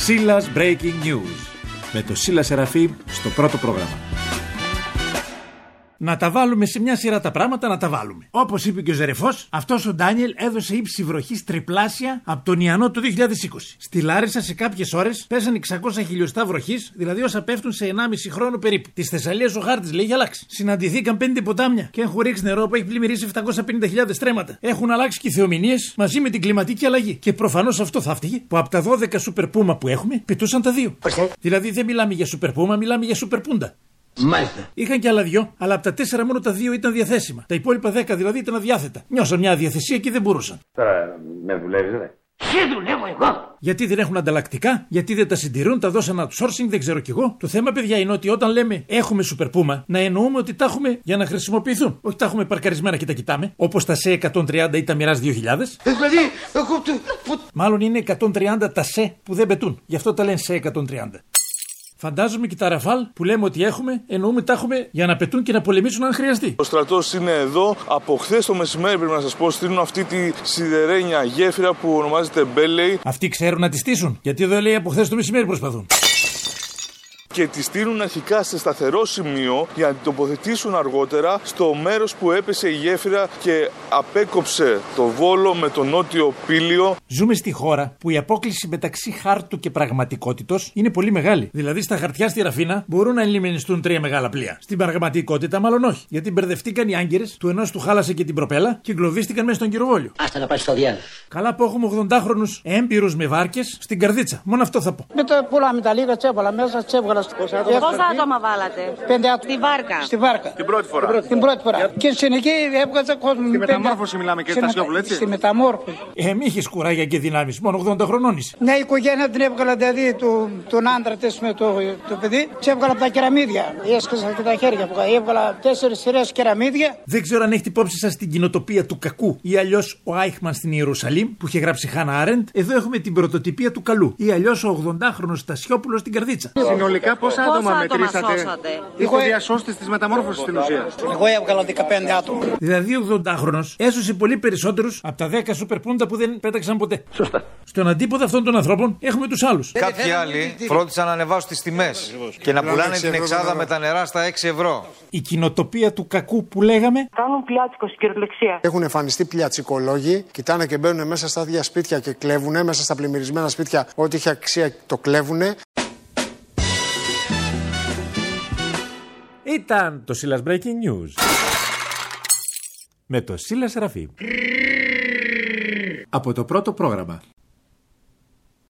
Σίλας Breaking News. Με το Σίλα Σεραφείμ στο πρώτο πρόγραμμα. Να τα βάλουμε σε μια σειρά τα πράγματα, να τα βάλουμε. Όπως είπε και ο Ζερεφός, αυτός ο Ντάνιελ έδωσε ύψη βροχής τριπλάσια από τον Ιαννό το 2020. Στη Λάρισα σε κάποιες ώρες πέσαν 600 χιλιοστά βροχής, δηλαδή όσα πέφτουν σε 1,5 χρόνο περίπου. Της Θεσσαλίας ο χάρτης λέει έχει αλλάξει. Συναντηθήκαν 5 ποτάμια και έχουν ρίξει νερό που έχει πλημμυρίσει 750.000 στρέμματα. Έχουν αλλάξει και οι θεομηνίες μαζί με την κλιματική αλλαγή. Και προφανώς αυτό θα έφταιγε που από τα 12 σούπερ πούμα που έχουμε πετούσαν τα 2. Δηλαδή δεν μιλάμε για σούπερ πούμα, μιλάμε για σούπερ πούντα. Μάλιστα. Είχαν και άλλα 2, αλλά από τα 4 μόνο τα 2 ήταν διαθέσιμα. Τα υπόλοιπα 10 δηλαδή ήταν αδιάθετα. Νιώσαν μια αδιαθεσία και δεν μπορούσαν. Τώρα με δουλεύεις, δε. Σε δουλεύω εγώ. Γιατί δεν έχουν ανταλλακτικά, γιατί δεν τα συντηρούν, τα δώσαν outsourcing, δεν ξέρω κι εγώ. Το θέμα, παιδιά, είναι ότι όταν λέμε έχουμε σούπερ πούμα, να εννοούμε ότι τα έχουμε για να χρησιμοποιηθούν. Όχι τα έχουμε παρκαρισμένα και τα κοιτάμε, όπως τα ΣΕ 130 ή τα Μοιράζ 2000. Δηλαδή, εγώ. Μάλλον είναι 130 τα ΣΕ που δεν πετούν. Γι' αυτό τα λένε ΣΕ 130. Φαντάζομαι και τα Ραφάλ που λέμε ότι έχουμε, εννοούμε τα έχουμε για να πετούν και να πολεμήσουν αν χρειαστεί. Ο στρατός είναι εδώ. Από χθες το μεσημέρι, πρέπει να σας πω, στείλουν αυτή τη σιδερένια γέφυρα που ονομάζεται Μπέλεϊ. Αυτοί ξέρουν να τη στήσουν. Γιατί εδώ λέει από χθες το μεσημέρι προσπαθούν. Και τη στείλουν αρχικά σε σταθερό σημείο για να την τοποθετήσουν αργότερα στο μέρος που έπεσε η γέφυρα και απέκοψε το Βόλο με το νότιο Πήλιο. Ζούμε στη χώρα που η απόκλιση μεταξύ χάρτου και πραγματικότητος είναι πολύ μεγάλη. Δηλαδή στα χαρτιά στη Ραφίνα μπορούν να ελιμενιστούν 3 μεγάλα πλοία. Στην πραγματικότητα μάλλον όχι. Γιατί μπερδευτήκαν οι άγκυρες, του ενός του χάλασε και την προπέλα και εγκλωβίστηκαν μέσα στον Κυροβόλιο. Άστα να πάει στο διάλογο. Καλά που έχουμε 80χρονους έμπειρους με βάρκες στην καρδίτσα. Μόνο αυτό θα πω. Με τα πολλά μεταλλίγα τσέβαλα μέσα, τσέβαλα. Πόσα άτομα βάλατε? 5 άτομα. Στη βάρκα. Στη βάρκα. Την πρώτη φορά. Την πρώτη φορά. Και στην εκεί έβγαζα κόσμο. Στη μεταμόρφωση μιλάμε και στα Σιόπουλα, έτσι. Στη μεταμόρφωση. Μη είχες κουράγια και δυνάμεις, μόνο 80 χρονών είσαι. Μια οικογένεια την έβγαλα, δηλαδή τον άντρα της με το παιδί, της έβγαλα από τα κεραμίδια. Έσκασα και τα χέρια που έβγαλα 4 σειρές κεραμίδια. Δεν ξέρω αν έχετε υπόψη σας την κοινοτοπία του κακού ή αλλιώς ο Άιχμαν στην Ιερουσαλήμ που είχε γράψει Χάνα Άρεντ. Εδώ έχουμε την πρωτοτυπία του καλού ή αλλιώς ο 80χρονος Στασιόπουλος στην καρδίτσα. Συνολικά πόσα άτομα μετρήσατε? Σώσατε? Είστε διασώστες της μεταμόρφωσης στην ουσία. Εγώ έβγαλα 15 άτομα. Δηλαδή ο 80χρονος έσωσε πολύ περισσότερους από τα 10 σούπερ πούντα που δεν πέταξαν ποτέ. Σωστά. Στον αντίποδα αυτών των ανθρώπων έχουμε τους άλλους. Κάποιοι άλλοι φρόντισαν να ανεβάσουν τις τιμές και να πουλάνε την εξάδα με τα νερά στα 6 ευρώ. Η κοινοτοπία του κακού που λέγαμε. Κάνουν πλιάτσικο στην κυριολεξία. Έχουν εμφανιστεί πλιατσικολόγοι, κοιτάνε και μπαίνουν μέσα στα ίδια σπίτια και κλέβουνε, μέσα στα πλημμυρισμένα σπίτια, ό,τι είχε αξία το κλέβουνε. Ήταν το Σίλας Breaking News. Με το Σίλα Σεραφείμ. Από το πρώτο πρόγραμμα.